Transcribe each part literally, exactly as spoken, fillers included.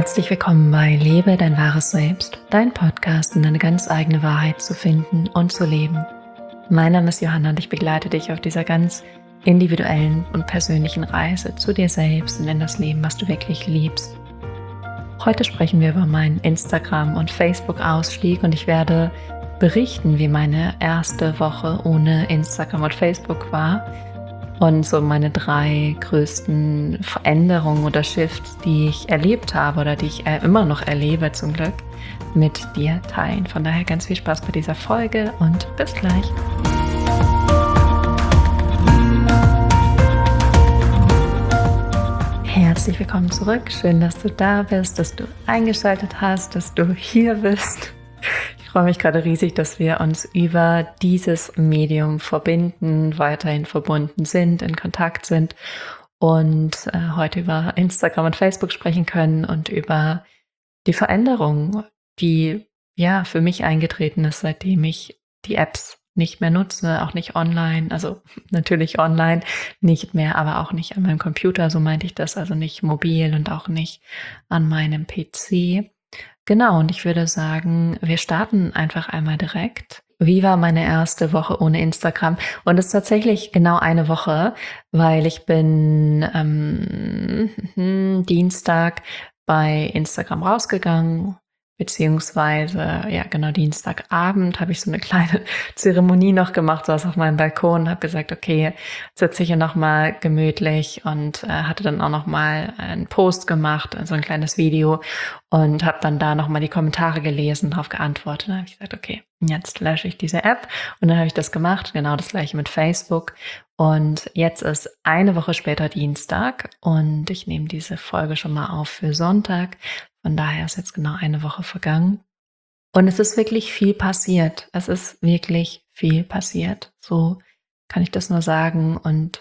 Herzlich willkommen bei Lebe dein wahres Selbst, dein Podcast, um deine ganz eigene Wahrheit zu finden und zu leben. Mein Name ist Johanna und ich begleite dich auf dieser ganz individuellen und persönlichen Reise zu dir selbst und in das Leben, was du wirklich liebst. Heute sprechen wir über meinen Instagram- und Facebook-Ausstieg und ich werde berichten, wie meine erste Woche ohne Instagram und Facebook war. Und so meine drei größten Veränderungen oder Shifts, die ich erlebt habe oder die ich immer noch erlebe zum Glück, mit dir teilen. Von daher ganz viel Spaß bei dieser Folge und bis gleich. Herzlich willkommen zurück. Schön, dass du da bist, dass du eingeschaltet hast, dass du hier bist. Ich freue mich gerade riesig, dass wir uns über dieses Medium verbinden, weiterhin verbunden sind, in Kontakt sind und äh, heute über Instagram und Facebook sprechen können und über die Veränderung, die ja für mich eingetreten ist, seitdem ich die Apps nicht mehr nutze, auch nicht online, also natürlich online nicht mehr, aber auch nicht an meinem Computer, so meinte ich das, also nicht mobil und auch nicht an meinem P C. Genau, und ich würde sagen, wir starten einfach einmal direkt. Wie war meine erste Woche ohne Instagram? Und es ist tatsächlich genau eine Woche, weil ich bin ähm, Dienstag bei Instagram rausgegangen, beziehungsweise, ja genau, Dienstagabend habe ich so eine kleine Zeremonie noch gemacht, saß auf meinem Balkon und habe gesagt, okay, sitze ich hier nochmal gemütlich und äh, hatte dann auch nochmal einen Post gemacht, so ein kleines Video und habe dann da nochmal die Kommentare gelesen, darauf geantwortet. Dann habe ich gesagt, okay, jetzt lösche ich diese App und dann habe ich das gemacht, genau das gleiche mit Facebook. Und jetzt ist eine Woche später Dienstag und ich nehme diese Folge schon mal auf für Sonntag. Von daher ist jetzt genau eine Woche vergangen. Und es ist wirklich viel passiert. Es ist wirklich viel passiert. So kann ich das nur sagen. Und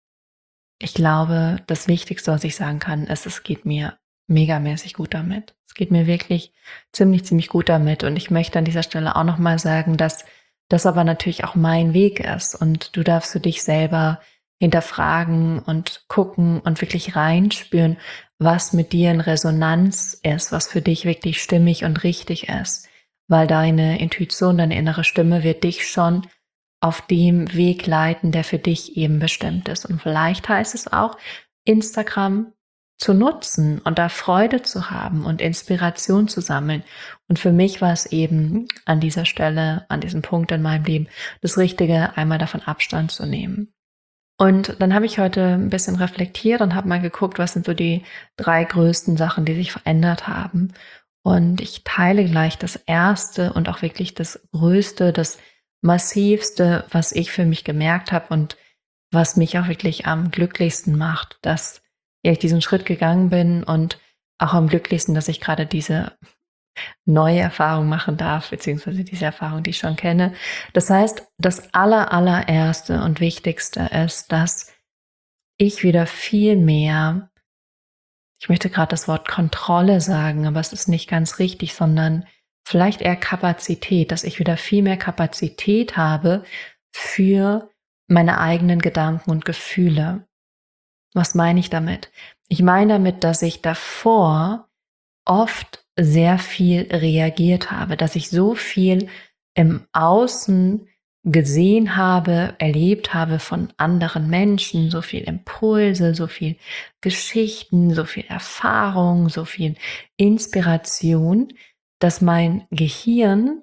ich glaube, das Wichtigste, was ich sagen kann, ist, es geht mir megamäßig gut damit. Es geht mir wirklich ziemlich, ziemlich gut damit. Und ich möchte an dieser Stelle auch nochmal sagen, dass das aber natürlich auch mein Weg ist. Und du darfst für dich selber hinterfragen und gucken und wirklich reinspüren, was mit dir in Resonanz ist, was für dich wirklich stimmig und richtig ist. Weil deine Intuition, deine innere Stimme wird dich schon auf dem Weg leiten, der für dich eben bestimmt ist. Und vielleicht heißt es auch, Instagram zu nutzen und da Freude zu haben und Inspiration zu sammeln. Und für mich war es eben an dieser Stelle, an diesem Punkt in meinem Leben, das Richtige, einmal davon Abstand zu nehmen. Und dann habe ich heute ein bisschen reflektiert und habe mal geguckt, was sind so die drei größten Sachen, die sich verändert haben. Und ich teile gleich das erste und auch wirklich das größte, das massivste, was ich für mich gemerkt habe und was mich auch wirklich am glücklichsten macht, dass ja, ich diesen Schritt gegangen bin und auch am glücklichsten, dass ich gerade diese neue Erfahrung machen darf, beziehungsweise diese Erfahrung, die ich schon kenne. Das heißt, das aller, allererste und Wichtigste ist, dass ich wieder viel mehr, ich möchte gerade das Wort Kontrolle sagen, aber es ist nicht ganz richtig, sondern vielleicht eher Kapazität, dass ich wieder viel mehr Kapazität habe für meine eigenen Gedanken und Gefühle. Was meine ich damit? Ich meine damit, dass ich davor oft sehr viel reagiert habe, dass ich so viel im Außen gesehen habe, erlebt habe von anderen Menschen, so viel Impulse, so viel Geschichten, so viel Erfahrung, so viel Inspiration, dass mein Gehirn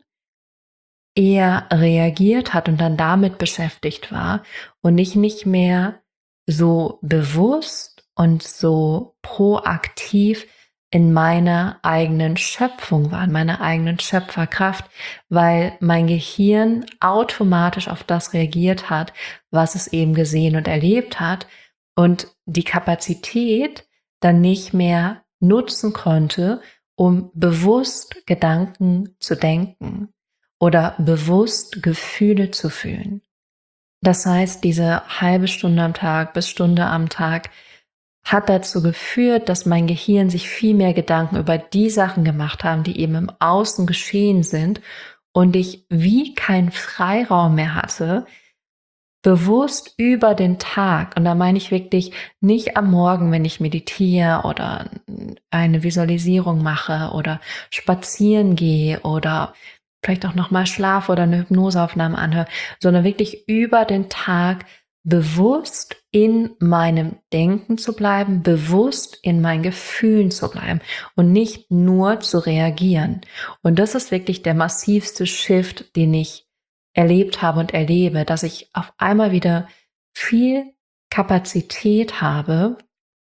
eher reagiert hat und dann damit beschäftigt war und ich nicht mehr so bewusst und so proaktiv in meiner eigenen Schöpfung war, in meiner eigenen Schöpferkraft, weil mein Gehirn automatisch auf das reagiert hat, was es eben gesehen und erlebt hat und die Kapazität dann nicht mehr nutzen konnte, um bewusst Gedanken zu denken oder bewusst Gefühle zu fühlen. Das heißt, diese halbe Stunde am Tag bis Stunde am Tag hat dazu geführt, dass mein Gehirn sich viel mehr Gedanken über die Sachen gemacht haben, die eben im Außen geschehen sind und ich wie keinen Freiraum mehr hatte, bewusst über den Tag, und da meine ich wirklich nicht am Morgen, wenn ich meditiere oder eine Visualisierung mache oder spazieren gehe oder vielleicht auch noch mal schlafe oder eine Hypnoseaufnahme anhöre, sondern wirklich über den Tag bewusst in meinem Denken zu bleiben, bewusst in meinen Gefühlen zu bleiben und nicht nur zu reagieren. Und das ist wirklich der massivste Shift, den ich erlebt habe und erlebe, dass ich auf einmal wieder viel Kapazität habe,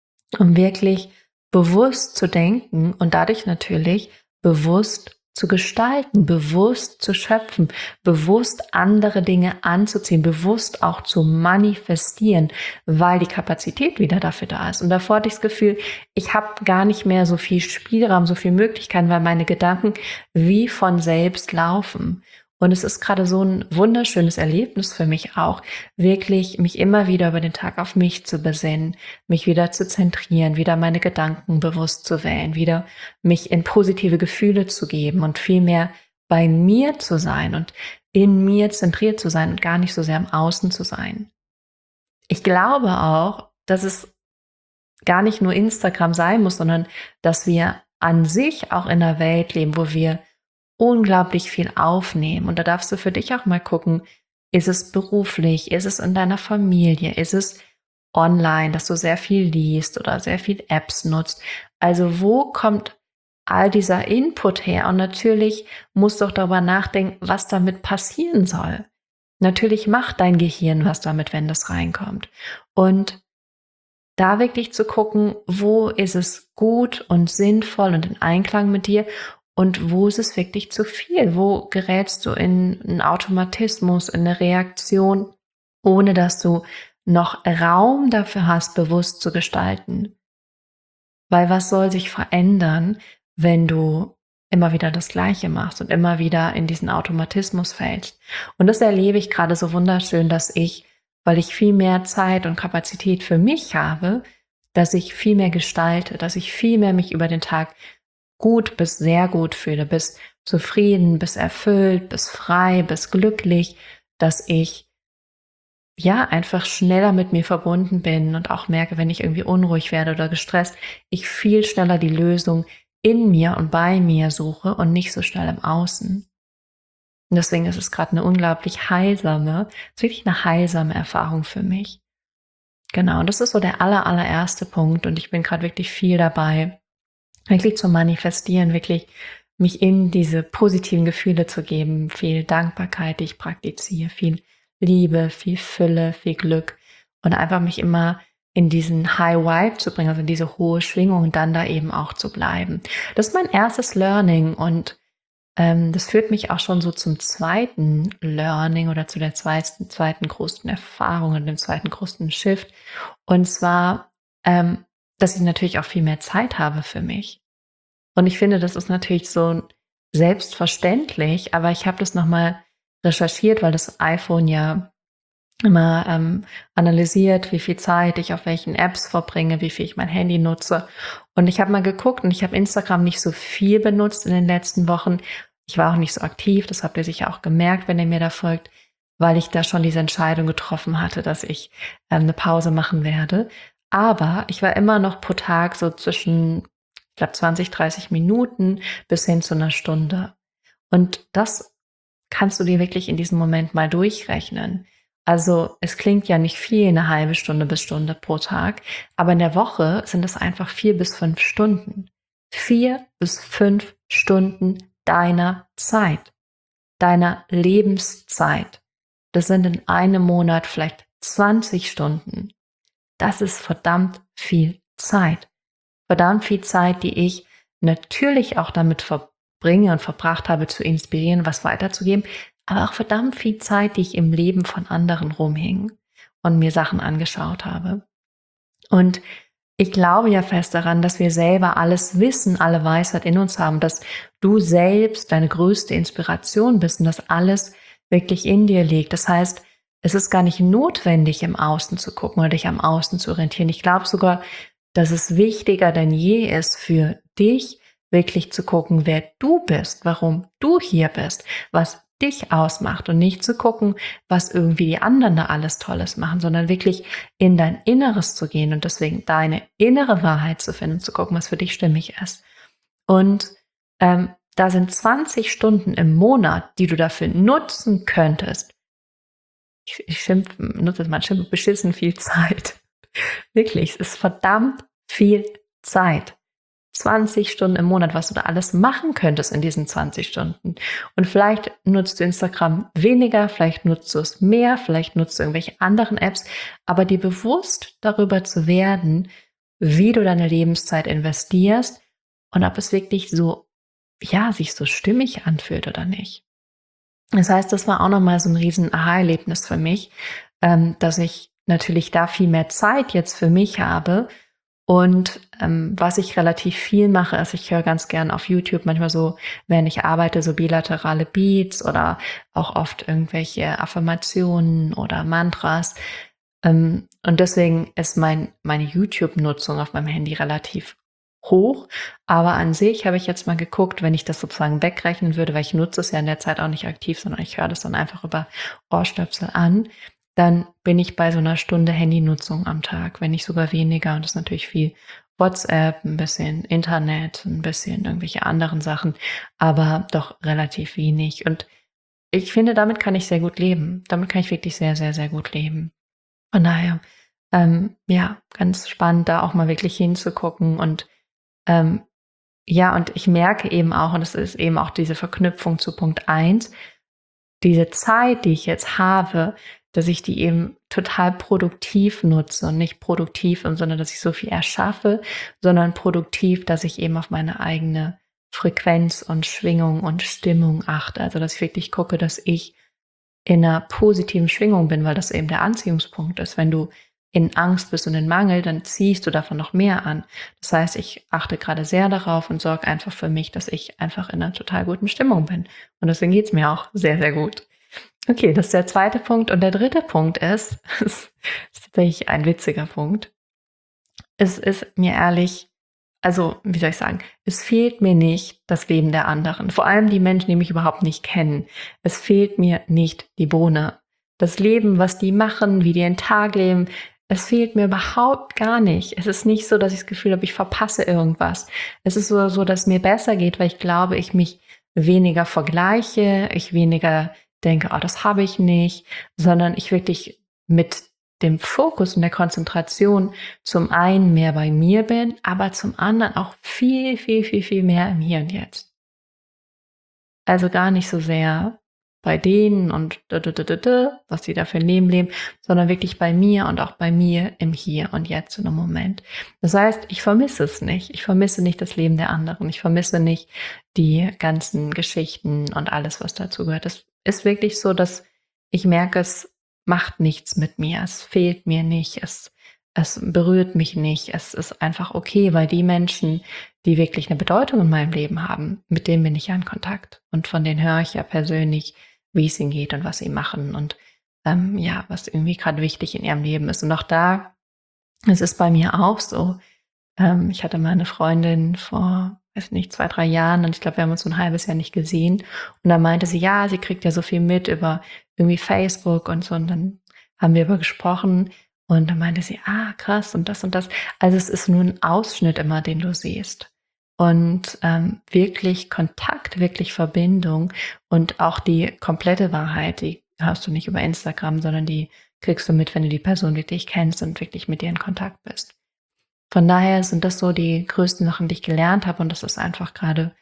um wirklich bewusst zu denken und dadurch natürlich bewusst zu gestalten, bewusst zu schöpfen, bewusst andere Dinge anzuziehen, bewusst auch zu manifestieren, weil die Kapazität wieder dafür da ist. Und davor hatte ich das Gefühl, ich habe gar nicht mehr so viel Spielraum, so viel Möglichkeiten, weil meine Gedanken wie von selbst laufen. Und es ist gerade so ein wunderschönes Erlebnis für mich auch, wirklich mich immer wieder über den Tag auf mich zu besinnen, mich wieder zu zentrieren, wieder meine Gedanken bewusst zu wählen, wieder mich in positive Gefühle zu geben und viel mehr bei mir zu sein und in mir zentriert zu sein und gar nicht so sehr im Außen zu sein. Ich glaube auch, dass es gar nicht nur Instagram sein muss, sondern dass wir an sich auch in einer Welt leben, wo wir unglaublich viel aufnehmen. Und da darfst du für dich auch mal gucken, ist es beruflich, ist es in deiner Familie, ist es online, dass du sehr viel liest oder sehr viel Apps nutzt. Also wo kommt all dieser Input her? Und natürlich musst du auch darüber nachdenken, was damit passieren soll. Natürlich macht dein Gehirn was damit, wenn das reinkommt. Und da wirklich zu gucken, wo ist es gut und sinnvoll und in Einklang mit dir und wo ist es wirklich zu viel? Wo gerätst du in einen Automatismus, in eine Reaktion, ohne dass du noch Raum dafür hast, bewusst zu gestalten? Weil was soll sich verändern, wenn du immer wieder das Gleiche machst und immer wieder in diesen Automatismus fällst? Und das erlebe ich gerade so wunderschön, dass ich, weil ich viel mehr Zeit und Kapazität für mich habe, dass ich viel mehr gestalte, dass ich viel mehr mich über den Tag gut bis sehr gut fühle, bis zufrieden, bis erfüllt, bis frei, bis glücklich, dass ich ja einfach schneller mit mir verbunden bin und auch merke, wenn ich irgendwie unruhig werde oder gestresst, ich viel schneller die Lösung in mir und bei mir suche und nicht so schnell im Außen. Und deswegen ist es gerade eine unglaublich heilsame, ist wirklich eine heilsame Erfahrung für mich. Genau, und das ist so der aller, allererste Punkt und ich bin gerade wirklich viel dabei, wirklich zu manifestieren, wirklich mich in diese positiven Gefühle zu geben, viel Dankbarkeit, die ich praktiziere, viel Liebe, viel Fülle, viel Glück und einfach mich immer in diesen High Vibe zu bringen, also in diese hohe Schwingung und dann da eben auch zu bleiben. Das ist mein erstes Learning und ähm, das führt mich auch schon so zum zweiten Learning oder zu der zweiten, zweiten großen Erfahrung und dem zweiten großen Shift. Und zwar, ähm, dass ich natürlich auch viel mehr Zeit habe für mich. Und ich finde, das ist natürlich so selbstverständlich, aber ich habe das nochmal recherchiert, weil das iPhone ja immer ähm, analysiert, wie viel Zeit ich auf welchen Apps verbringe, wie viel ich mein Handy nutze. Und ich habe mal geguckt und ich habe Instagram nicht so viel benutzt in den letzten Wochen. Ich war auch nicht so aktiv, das habt ihr sicher auch gemerkt, wenn ihr mir da folgt, weil ich da schon diese Entscheidung getroffen hatte, dass ich ähm, eine Pause machen werde. Aber ich war immer noch pro Tag so zwischen, ich glaube, zwanzig, dreißig Minuten bis hin zu einer Stunde. Und das kannst du dir wirklich in diesem Moment mal durchrechnen. Also es klingt ja nicht viel, eine halbe Stunde bis Stunde pro Tag, aber in der Woche sind es einfach vier bis fünf Stunden. Vier bis fünf Stunden deiner Zeit, deiner Lebenszeit. Das sind in einem Monat vielleicht zwanzig Stunden. Das ist verdammt viel Zeit. Verdammt viel Zeit, die ich natürlich auch damit verbringe und verbracht habe, zu inspirieren, was weiterzugeben, aber auch verdammt viel Zeit, die ich im Leben von anderen rumhing und mir Sachen angeschaut habe. Und ich glaube ja fest daran, dass wir selber alles wissen, alle Weisheit in uns haben, dass du selbst deine größte Inspiration bist und dass alles wirklich in dir liegt. Das heißt, es ist gar nicht notwendig, im Außen zu gucken oder dich am Außen zu orientieren. Ich glaube sogar, dass es wichtiger denn je ist für dich, wirklich zu gucken, wer du bist, warum du hier bist, was dich ausmacht und nicht zu gucken, was irgendwie die anderen da alles Tolles machen, sondern wirklich in dein Inneres zu gehen und deswegen deine innere Wahrheit zu finden, zu gucken, was für dich stimmig ist. Und ähm, da sind zwanzig Stunden im Monat, die du dafür nutzen könntest. Ich, ich schimpfe, nutze jetzt mal schimpfe, beschissen viel Zeit. Wirklich, es ist verdammt viel Zeit. zwanzig Stunden im Monat, was du da alles machen könntest in diesen zwanzig Stunden. Und vielleicht nutzt du Instagram weniger, vielleicht nutzt du es mehr, vielleicht nutzt du irgendwelche anderen Apps, aber dir bewusst darüber zu werden, wie du deine Lebenszeit investierst und ob es wirklich so, ja, sich so stimmig anfühlt oder nicht. Das heißt, das war auch nochmal so ein riesen Aha-Erlebnis für mich, ähm, dass ich natürlich da viel mehr Zeit jetzt für mich habe. Und ähm, was ich relativ viel mache, ist, ich höre ganz gern auf YouTube manchmal so, wenn ich arbeite, so bilaterale Beats oder auch oft irgendwelche Affirmationen oder Mantras. Ähm, und deswegen ist mein, meine YouTube-Nutzung auf meinem Handy relativ hoch. Aber an sich habe ich jetzt mal geguckt, wenn ich das sozusagen wegrechnen würde, weil ich nutze es ja in der Zeit auch nicht aktiv, sondern ich höre das dann einfach über Ohrstöpsel an, dann bin ich bei so einer Stunde Handynutzung am Tag, wenn nicht sogar weniger. Und das ist natürlich viel WhatsApp, ein bisschen Internet, ein bisschen irgendwelche anderen Sachen, aber doch relativ wenig. Und ich finde, damit kann ich sehr gut leben. Damit kann ich wirklich sehr, sehr, sehr gut leben. Von daher, ähm, ja, ganz spannend, da auch mal wirklich hinzugucken. Und ähm, ja, und ich merke eben auch, und das ist eben auch diese Verknüpfung zu Punkt eins, diese Zeit, die ich jetzt habe, dass ich die eben total produktiv nutze und nicht produktiv im Sinne, dass ich so viel erschaffe, sondern produktiv, dass ich eben auf meine eigene Frequenz und Schwingung und Stimmung achte. Also, dass ich wirklich gucke, dass ich in einer positiven Schwingung bin, weil das eben der Anziehungspunkt ist. Wenn du in Angst bist und in Mangel, dann ziehst du davon noch mehr an. Das heißt, ich achte gerade sehr darauf und sorge einfach für mich, dass ich einfach in einer total guten Stimmung bin. Und deswegen geht's mir auch sehr, sehr gut. Okay, das ist der zweite Punkt. Und der dritte Punkt ist, das ist tatsächlich ein witziger Punkt. Es ist mir ehrlich, also wie soll ich sagen, es fehlt mir nicht das Leben der anderen. Vor allem die Menschen, die mich überhaupt nicht kennen. Es fehlt mir nicht die Bohne. Das Leben, was die machen, wie die ihren Tag leben, es fehlt mir überhaupt gar nicht. Es ist nicht so, dass ich das Gefühl habe, ich verpasse irgendwas. Es ist so, so, dass es mir besser geht, weil ich glaube, ich mich weniger vergleiche, ich weniger denke, oh, das habe ich nicht, sondern ich wirklich mit dem Fokus und der Konzentration zum einen mehr bei mir bin, aber zum anderen auch viel, viel, viel, viel mehr im Hier und Jetzt. Also gar nicht so sehr bei denen und da, da, da, da, da, was die da für ein Leben leben, sondern wirklich bei mir und auch bei mir im Hier und Jetzt in einem Moment. Das heißt, ich vermisse es nicht. Ich vermisse nicht das Leben der anderen. Ich vermisse nicht die ganzen Geschichten und alles, was dazu gehört. Es ist wirklich so, dass ich merke, es macht nichts mit mir. Es fehlt mir nicht. Es, es berührt mich nicht. Es ist einfach okay, weil die Menschen, die wirklich eine Bedeutung in meinem Leben haben, mit denen bin ich ja in Kontakt. Und von denen höre ich ja persönlich, wie es ihnen geht und was sie machen und ähm, ja, was irgendwie gerade wichtig in ihrem Leben ist. Und auch da, es ist bei mir auch so. Ähm, ich hatte mal eine Freundin vor, weiß nicht, zwei, drei Jahren und ich glaube, wir haben uns so ein halbes Jahr nicht gesehen. Und dann meinte sie, ja, sie kriegt ja so viel mit über irgendwie Facebook und so. Und dann haben wir über gesprochen und dann meinte sie, ah, krass und das und das. Also es ist nur ein Ausschnitt immer, den du siehst. Und ähm, wirklich Kontakt, wirklich Verbindung und auch die komplette Wahrheit, die hörst du nicht über Instagram, sondern die kriegst du mit, wenn du die Person wirklich kennst und wirklich mit dir in Kontakt bist. Von daher sind das so die größten Sachen, die ich gelernt habe und das ist einfach gerade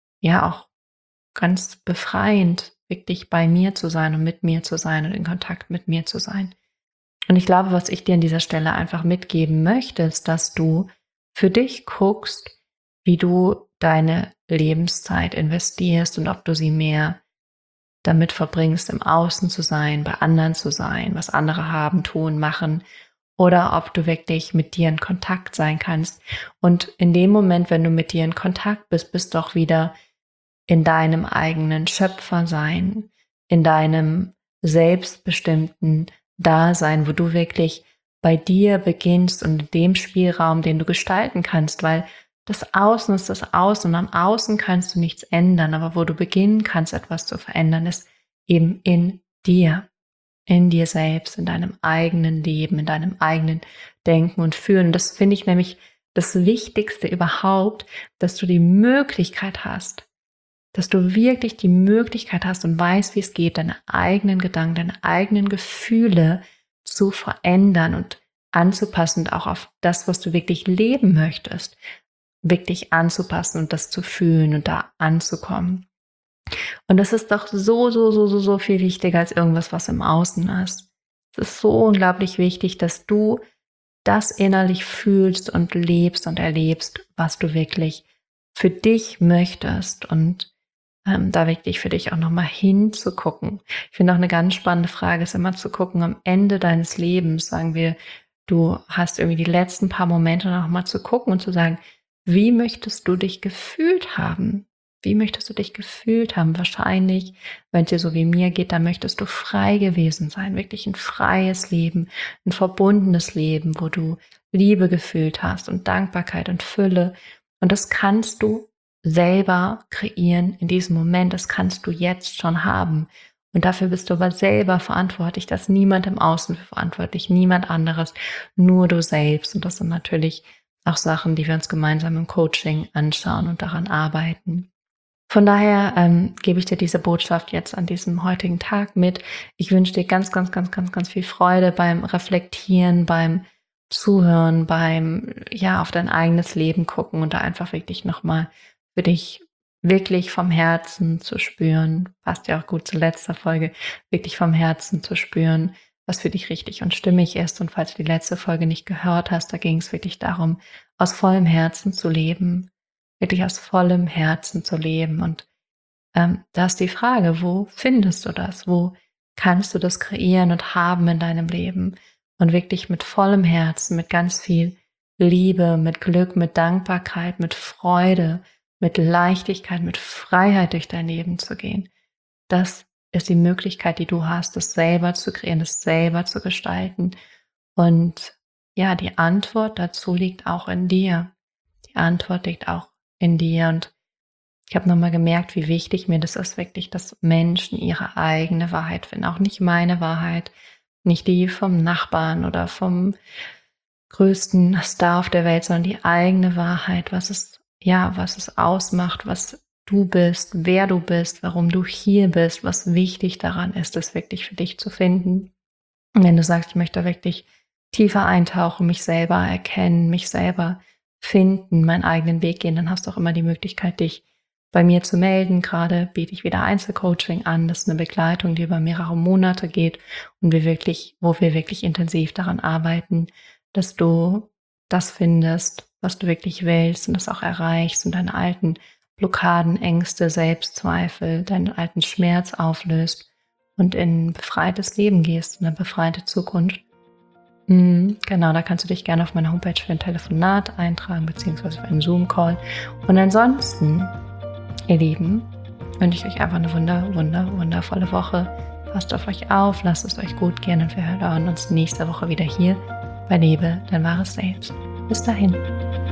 ja auch ganz befreiend, wirklich bei mir zu sein und mit mir zu sein und in Kontakt mit mir zu sein. Und ich glaube, was ich dir an dieser Stelle einfach mitgeben möchte, ist, dass du für dich guckst, wie du deine Lebenszeit investierst und ob du sie mehr damit verbringst, im Außen zu sein, bei anderen zu sein, was andere haben, tun, machen, oder ob du wirklich mit dir in Kontakt sein kannst. Und in dem Moment, wenn du mit dir in Kontakt bist, bist du auch wieder in deinem eigenen Schöpfersein, in deinem selbstbestimmten Dasein, wo du wirklich bei dir beginnst und in dem Spielraum, den du gestalten kannst, weil das Außen ist das Außen und am Außen kannst du nichts ändern, aber wo du beginnen kannst, etwas zu verändern, ist eben in dir, in dir selbst, in deinem eigenen Leben, in deinem eigenen Denken und Fühlen. Das finde ich nämlich das Wichtigste überhaupt, dass du die Möglichkeit hast, dass du wirklich die Möglichkeit hast und weißt, wie es geht, deine eigenen Gedanken, deine eigenen Gefühle zu verändern und anzupassen und auch auf das, was du wirklich leben möchtest, wirklich anzupassen und das zu fühlen und da anzukommen. Und das ist doch so, so, so, so, so viel wichtiger als irgendwas, was im Außen ist. Es ist so unglaublich wichtig, dass du das innerlich fühlst und lebst und erlebst, was du wirklich für dich möchtest und ähm, da wirklich für dich auch nochmal hinzugucken. Ich finde auch eine ganz spannende Frage ist immer zu gucken, am Ende deines Lebens, sagen wir, du hast irgendwie die letzten paar Momente nochmal zu gucken und zu sagen, wie möchtest du dich gefühlt haben? Wie möchtest du dich gefühlt haben? Wahrscheinlich, wenn es dir so wie mir geht, dann möchtest du frei gewesen sein, wirklich ein freies Leben, ein verbundenes Leben, wo du Liebe gefühlt hast und Dankbarkeit und Fülle. Und das kannst du selber kreieren in diesem Moment. Das kannst du jetzt schon haben. Und dafür bist du aber selber verantwortlich. Da ist niemand im Außen für verantwortlich, niemand anderes, nur du selbst. Und das sind natürlich auch Sachen, die wir uns gemeinsam im Coaching anschauen und daran arbeiten. Von daher ähm, gebe ich dir diese Botschaft jetzt an diesem heutigen Tag mit. Ich wünsche dir ganz, ganz, ganz, ganz, ganz viel Freude beim Reflektieren, beim Zuhören, beim ja auf dein eigenes Leben gucken und da einfach wirklich nochmal für dich wirklich vom Herzen zu spüren, passt ja auch gut zur letzten Folge, wirklich vom Herzen zu spüren, was für dich richtig und stimmig ist. Und falls du die letzte Folge nicht gehört hast, da ging es wirklich darum, aus vollem Herzen zu leben, wirklich aus vollem Herzen zu leben. Und ähm, da ist die Frage, wo findest du das? Wo kannst du das kreieren und haben in deinem Leben? Und wirklich mit vollem Herzen, mit ganz viel Liebe, mit Glück, mit Dankbarkeit, mit Freude, mit Leichtigkeit, mit Freiheit durch dein Leben zu gehen. Das ist die Möglichkeit, die du hast, das selber zu kreieren, das selber zu gestalten. Und ja, die Antwort dazu liegt auch in dir. Die Antwort liegt auch in dir. Und ich habe nochmal gemerkt, wie wichtig mir das ist, wirklich, dass Menschen ihre eigene Wahrheit finden. Auch nicht meine Wahrheit, nicht die vom Nachbarn oder vom größten Star auf der Welt, sondern die eigene Wahrheit, was es, ja, was es ausmacht, was du bist, wer du bist, warum du hier bist, was wichtig daran ist, es wirklich für dich zu finden. Und wenn du sagst, ich möchte wirklich tiefer eintauchen, mich selber erkennen, mich selber finden, meinen eigenen Weg gehen, dann hast du auch immer die Möglichkeit, dich bei mir zu melden. Gerade biete ich wieder Einzelcoaching an. Das ist eine Begleitung, die über mehrere Monate geht und wir wirklich, wo wir wirklich intensiv daran arbeiten, dass du das findest, was du wirklich willst und das auch erreichst und deine alten Blockaden, Ängste, Selbstzweifel, deinen alten Schmerz auflöst und in ein befreites Leben gehst, in eine befreite Zukunft. Mhm, genau, da kannst du dich gerne auf meiner Homepage für ein Telefonat eintragen, beziehungsweise für einen Zoom-Call. Und ansonsten, ihr Lieben, wünsche ich euch einfach eine wunder, wunder, wundervolle Woche. Passt auf euch auf, lasst es euch gut gehen und wir hören uns nächste Woche wieder hier bei Lebe dein wahres Selbst. Bis dahin.